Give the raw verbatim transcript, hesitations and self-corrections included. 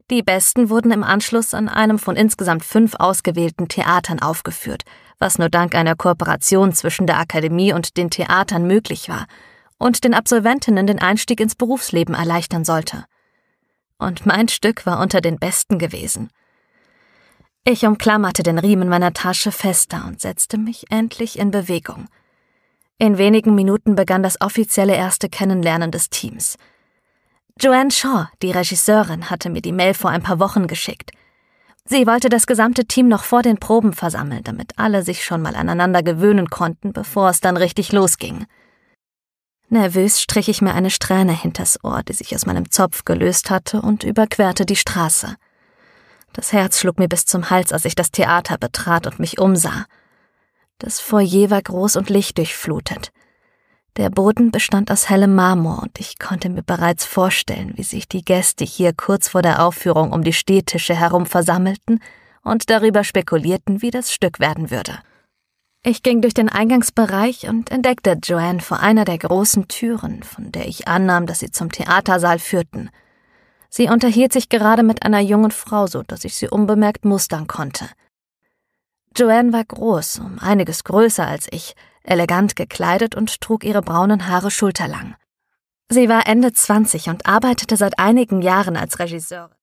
Die besten wurden im Anschluss an einem von insgesamt fünf ausgewählten Theatern aufgeführt, was nur dank einer Kooperation zwischen der Akademie und den Theatern möglich war und den Absolventinnen den Einstieg ins Berufsleben erleichtern sollte. Und mein Stück war unter den besten gewesen. Ich umklammerte den Riemen meiner Tasche fester und setzte mich endlich in Bewegung. In wenigen Minuten begann das offizielle erste Kennenlernen des Teams. Joanne Shaw, die Regisseurin, hatte mir die Mail vor ein paar Wochen geschickt. Sie wollte das gesamte Team noch vor den Proben versammeln, damit alle sich schon mal aneinander gewöhnen konnten, bevor es dann richtig losging. Nervös strich ich mir eine Strähne hinters Ohr, die sich aus meinem Zopf gelöst hatte, und überquerte die Straße. Das Herz schlug mir bis zum Hals, als ich das Theater betrat und mich umsah. Das Foyer war groß und lichtdurchflutet. Der Boden bestand aus hellem Marmor und ich konnte mir bereits vorstellen, wie sich die Gäste hier kurz vor der Aufführung um die Stehtische herum versammelten und darüber spekulierten, wie das Stück werden würde. Ich ging durch den Eingangsbereich und entdeckte Joanne vor einer der großen Türen, von der ich annahm, dass sie zum Theatersaal führten. Sie unterhielt sich gerade mit einer jungen Frau, so dass ich sie unbemerkt mustern konnte. Joanne war groß, um einiges größer als ich, elegant gekleidet und trug ihre braunen Haare schulterlang. Sie war Ende zwanzig und arbeitete seit einigen Jahren als Regisseurin.